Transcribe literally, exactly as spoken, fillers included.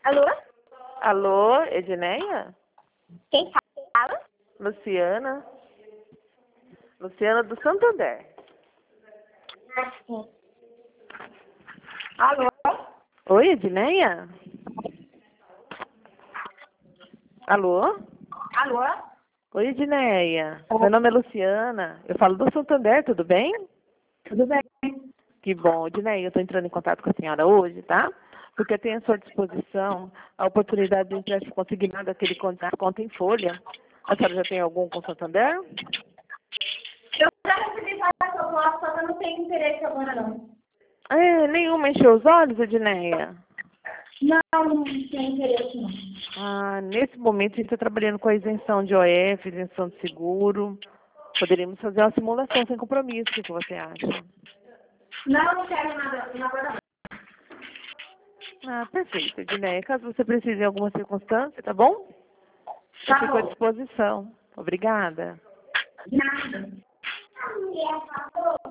Alô? Alô, Edneia? Quem fala? Luciana? Luciana do Santander. Ah, sim. Alô? Oi, Edneia? Alô? Alô? Oi, Edneia. Meu nome é Luciana. Eu falo do Santander, tudo bem? Tudo bem? Que bom, Edneia. Eu estou entrando em contato com a senhora hoje, tá? Porque tem à sua disposição a oportunidade de empréstimo consignado aquele contrato conta em folha. A senhora já tem algum com o Santander? Eu já recebi várias propostas, só que eu não tenho interesse agora, não. É, nenhuma encheu os olhos, Edneia? Não, não tenho interesse, não. Ah, nesse momento a gente está trabalhando com a isenção de O F, isenção de seguro. Poderíamos fazer uma simulação sem compromisso, o que que você acha? Não, não quero nada, não agora não. Ah, perfeito, Edneia. Caso você precise em alguma circunstância, tá bom? Eu Tá fico à bom. disposição. Obrigada. Nada.